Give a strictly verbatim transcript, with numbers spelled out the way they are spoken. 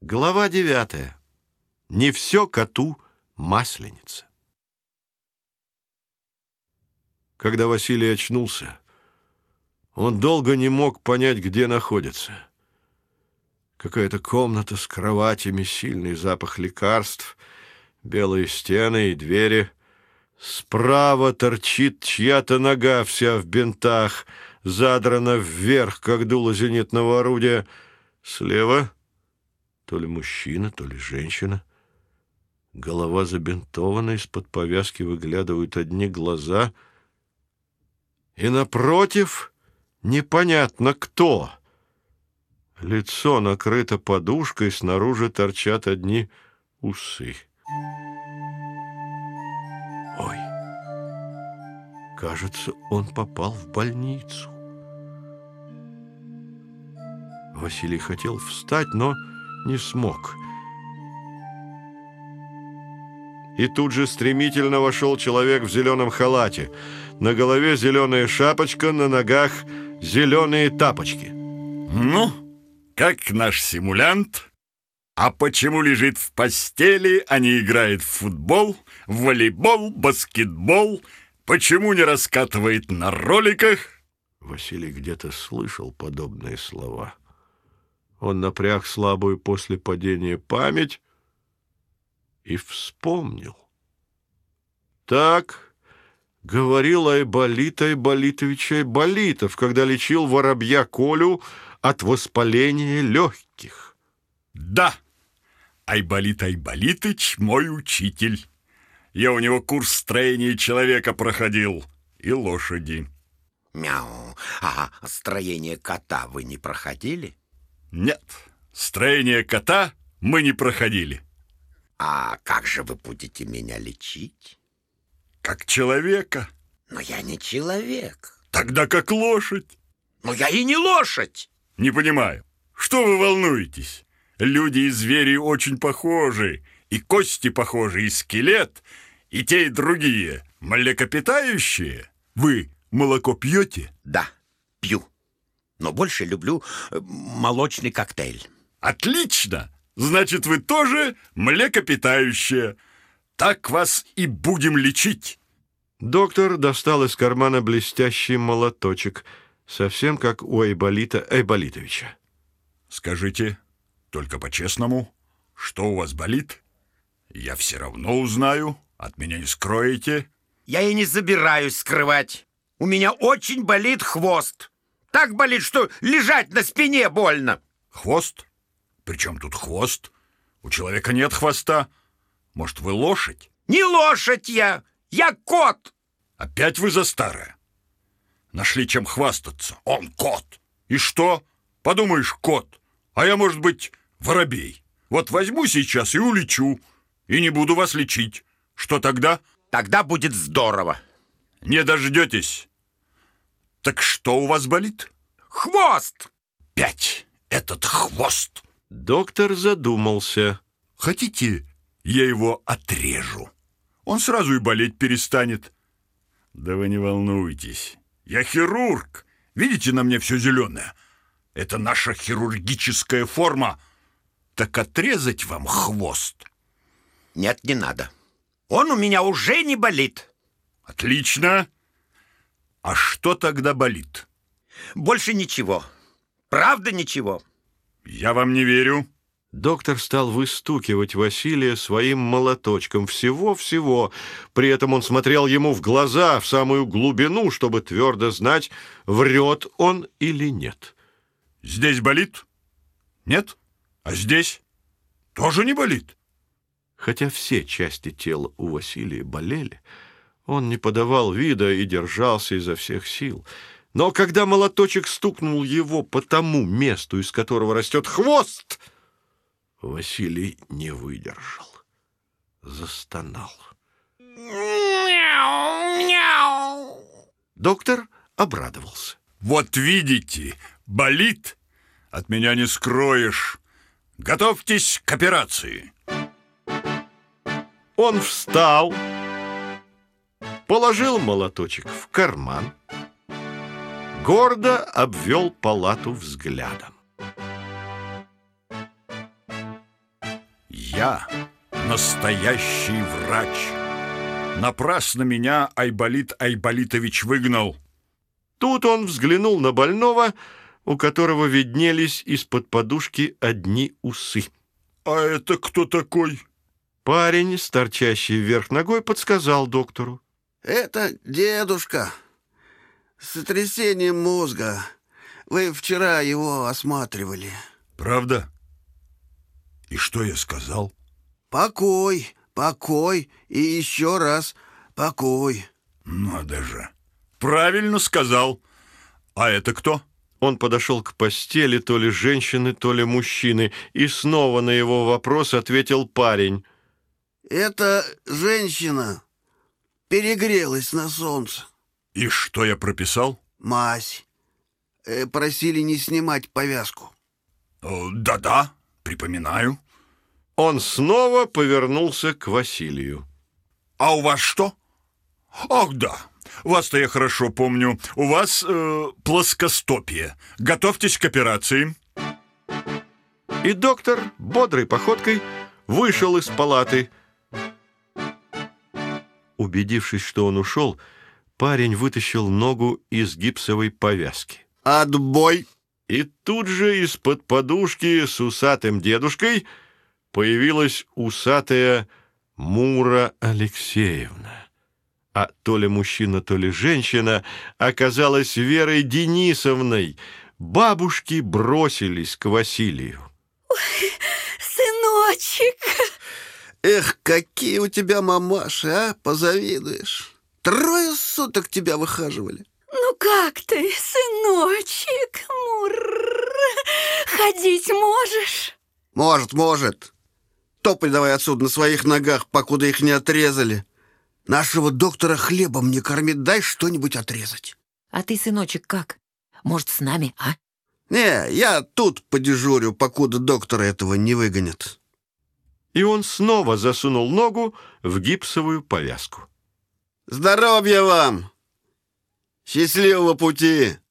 Глава девятая. Не все коту масленица. Когда Василий очнулся, он долго не мог понять, где находится. Какая-то комната с кроватями, сильный запах лекарств, белые стены и двери. Справа торчит чья-то нога, вся в бинтах, задрана вверх, как дуло зенитного орудия. Слева то ли мужчина, то ли женщина. Голова забинтована, из-под повязки выглядывают одни глаза. И напротив непонятно кто. Лицо накрыто подушкой, снаружи торчат одни усы. Ой, кажется, он попал в больницу. Василий хотел встать, но не смог. И тут же стремительно вошел человек в зеленом халате. На голове зеленая шапочка, на ногах зеленые тапочки. Ну, как наш симулянт? А почему лежит в постели, а не играет в футбол, в волейбол, баскетбол? Почему не раскатывает на роликах? Василий где-то слышал подобные слова. Он напряг слабую после падения память и вспомнил. Так говорил Айболит Айболитович Айболитов, когда лечил воробья Колю от воспаления легких. Да, Айболит Айболитыч мой учитель. Я у него курс строения человека проходил и лошади. Мяу. А строение кота вы не проходили? Нет, строение кота мы не проходили. А как же вы будете меня лечить? Как человека. Но я не человек. Тогда как лошадь. Но я и не лошадь. Не понимаю, что вы волнуетесь? Люди и звери очень похожи. И кости похожи, и скелет, и те, и другие. Млекопитающие. Вы молоко пьете? Да, пью. Но больше люблю молочный коктейль. Отлично! Значит, вы тоже млекопитающие. Так вас и будем лечить. Доктор достал из кармана блестящий молоточек, совсем как у Айболита Айболитовича. Скажите, только по-честному, что у вас болит? Я все равно узнаю, от меня не скроете. Я и не собираюсь скрывать. У меня очень болит хвост. Так болит, что лежать на спине больно. Хвост? При чем тут хвост? У человека нет хвоста. Может, вы лошадь? Не лошадь я, я кот. Опять вы за старое. Нашли чем хвастаться. Он кот. И что? Подумаешь, кот. А я, может быть, воробей. Вот возьму сейчас и улечу. И не буду вас лечить. Что тогда? Тогда будет здорово. Не дождетесь. Так что у вас болит? Хвост! Пять. Этот хвост. Доктор задумался. Хотите, я его отрежу? Он сразу и болеть перестанет. Да вы не волнуйтесь. Я хирург. Видите, на мне все зеленое? Это наша хирургическая форма. Так отрезать вам хвост? Нет, не надо. Он у меня уже не болит. Отлично. А что тогда болит? Больше ничего. Правда ничего. Я вам не верю. Доктор стал выстукивать Василия своим молоточком. Всего-всего. При этом он смотрел ему в глаза, в самую глубину, чтобы твердо знать, врет он или нет. Здесь болит? Нет? А здесь? Тоже не болит? Хотя все части тела у Василия болели, он не подавал вида и держался изо всех сил. Но когда молоточек стукнул его по тому месту, из которого растет хвост, Василий не выдержал, застонал. Мяу, мяу. Доктор обрадовался. Вот видите, болит, от меня не скроешь. Готовьтесь к операции. Он встал, положил молоточек в карман, гордо обвел палату взглядом. я настоящий врач. Напрасно меня Айболит Айболитович выгнал. Тут он взглянул на больного, у которого виднелись из-под подушки одни усы. А это кто такой? Парень, с торчащей вверх ногой, подсказал доктору. Это дедушка. С сотрясением мозга. Вы вчера его осматривали. Правда? И что я сказал? Покой, покой и еще раз покой. Надо же. Правильно сказал. А это кто? Он подошел к постели то ли женщины, то ли мужчины, и снова на его вопрос ответил парень. Это женщина перегрелась на солнце. И что я прописал? Мазь. Э, просили не снимать повязку. Э, Да-да, припоминаю. Он снова повернулся к Василию. А у вас что? Ах, да. Вас-то я хорошо помню. У вас э, плоскостопие. Готовьтесь к операции. И доктор бодрой походкой вышел из палаты. Убедившись, что он ушел, парень вытащил ногу из гипсовой повязки. Отбой! И тут же из-под подушки с усатым дедушкой появилась усатая Мура Алексеевна. А то ли мужчина, то ли женщина оказалась Верой Денисовной. Бабушки бросились к Василию. Ой, сыночек! Эх, какие у тебя мамаши, а? Позавидуешь. Трое суток тебя выхаживали. Ну как ты, сыночек? Мур, ходить можешь? Может, может. Топай давай отсюда на своих ногах, покуда их не отрезали. Нашего доктора хлебом не кормит, дай что-нибудь отрезать. А ты, сыночек, как? Может, с нами, а? Не, я тут подежурю, покуда доктора этого не выгонят. И он снова засунул ногу в гипсовую повязку. Здоровья вам! Счастливого пути!